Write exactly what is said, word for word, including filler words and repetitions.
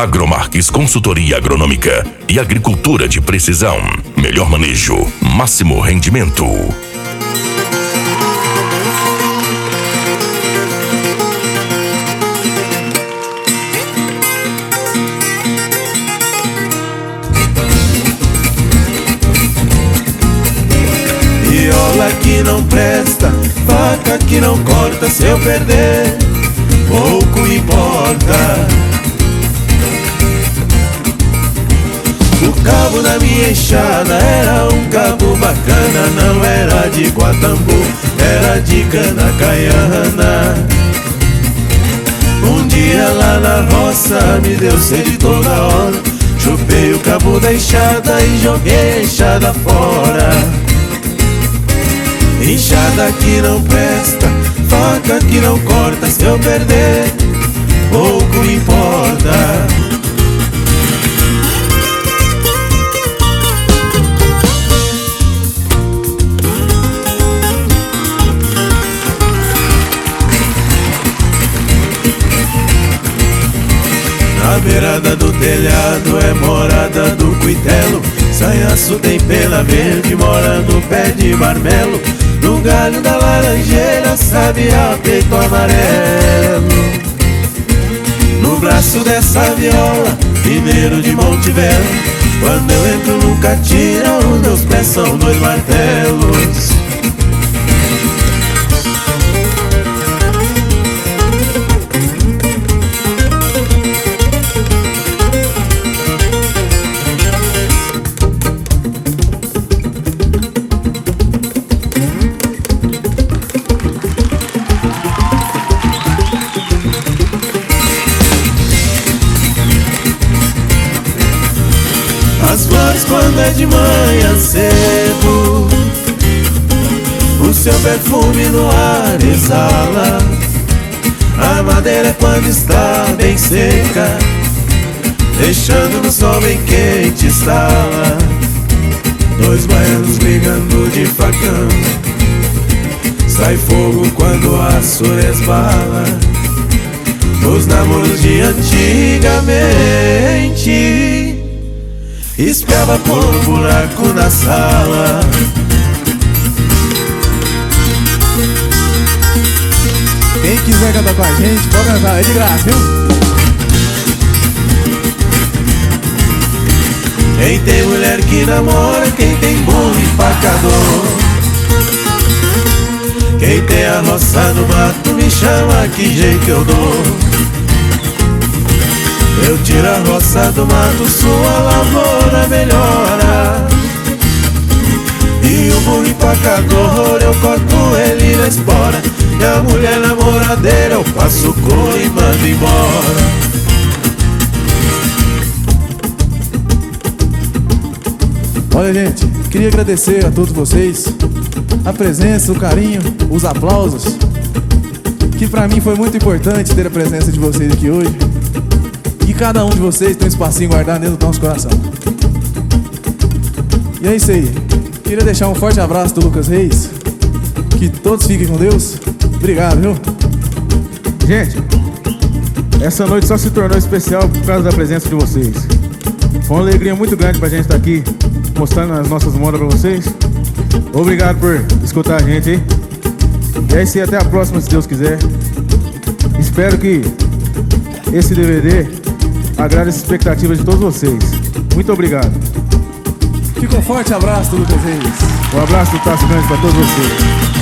Agromarques Consultoria Agronômica e Agricultura de Precisão. Melhor manejo, máximo rendimento. Viola que não presta, faca que não corta, se eu perder, pouco importa. O cabo da minha enxada era um cabo bacana, não era de Guatambu, era de Cana-Caiana. Um dia lá na roça me deu sede toda hora, chupei o cabo da enxada e joguei a enxada fora. Enxada que não presta, faca que não corta, se eu perder, pouco importa. Na beirada do telhado é morada do cuitelo, sanhaço tem pela verde, mora no pé de marmelo. No galho da laranjeira, sabiá, peito amarelo. No braço dessa viola, mineiro de Monte Belo. Quando eu entro nunca tira, os meus pés são dois martelos. As flores quando é de manhã cedo, o seu perfume no ar exala. A madeira é quando está bem seca, deixando no sol bem quente estala. Dois baianos brigando de facão, sai fogo quando o aço resbala. Os namoros de antigamente espiava por um buraco na sala. Quem quiser cantar com a gente, pode cantar, é de graça, viu? Quem tem mulher que namora, quem tem burro empacador. Quem tem a roça no mato me chama, que jeito eu dou. Eu tiro a roça do mato, sua lavoura melhora. E o burro empacador, eu corto ele na espora. E a mulher namoradeira, eu passo o couro e mando embora. Olha, gente, queria agradecer a todos vocês a presença, o carinho, os aplausos, que pra mim foi muito importante ter a presença de vocês aqui hoje. E cada um de vocês tem um espacinho guardado dentro do nosso coração. E é isso aí. Queria deixar um forte abraço do Lucas Reis. Que todos fiquem com Deus. Obrigado, viu? Gente, essa noite só se tornou especial por causa da presença de vocês. Foi uma alegria muito grande pra gente estar aqui mostrando as nossas modas pra vocês. Obrigado por escutar a gente, hein? E é isso aí, até a próxima, se Deus quiser. Espero que esse D V D agrade as expectativas de todos vocês. Muito obrigado. Fica um forte abraço do Lucas Reis. Um abraço do Tasso Grande pra todos vocês.